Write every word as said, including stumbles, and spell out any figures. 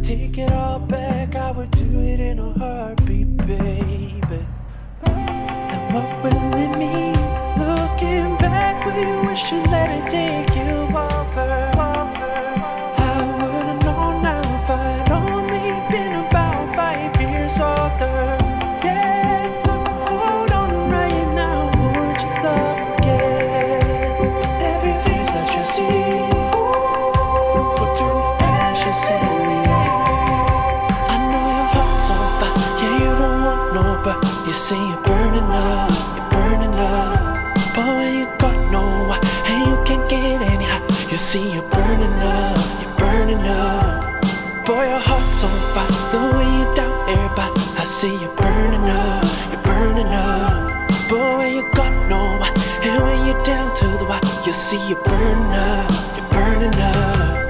take it all back, I would do it in a heartbeat, baby. And what will it mean? Looking back, will you wish you let it take you over? I would've known now if I'd only been about five years older. Yeah, if I could hold on right now, would you love again? Every face that you see will turn to ashes in the end. I know your heart's on fire, yeah, you don't want no, but you see you're burning up, you're burning up. But when you got nowhere and you can't get any high, you see you're burning up, you're burning up. Boy, your heart's on fire, the way you doubt everybody, I see you burning up, you're burning up. But when you got nowhere and when you're down to the wire, you see you're burning up, you're burning up.